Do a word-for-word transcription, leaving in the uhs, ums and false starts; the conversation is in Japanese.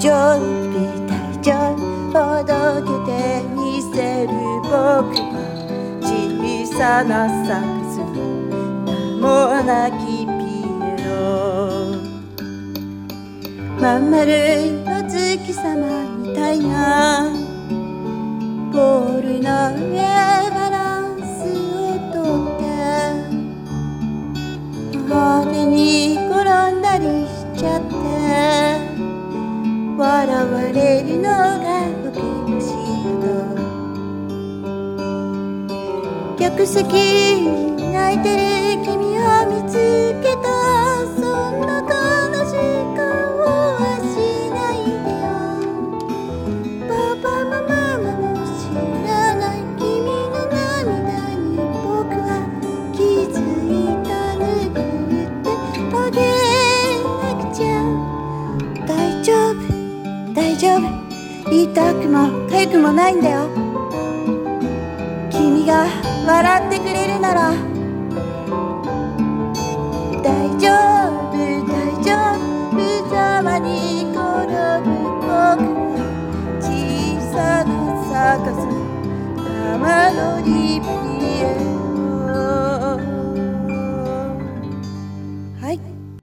丈夫大丈夫ほどけてみせる僕は小さなサカス名もなきピエロまん丸いお月様みたいなボールの上バランスをとって派手に転んだりしちゃって笑われるのが僕の仕事客席に泣いてる君を見つけたそんな悲しい顔はしないでよパパママも知らない君の涙に僕は気づいた拭ってあげなくちゃ大丈夫大丈夫痛くも痒くもないんだよ君が笑ってくれるなら大丈夫大丈夫ざまに転ぶ僕小さなサカス玉乗りピエロ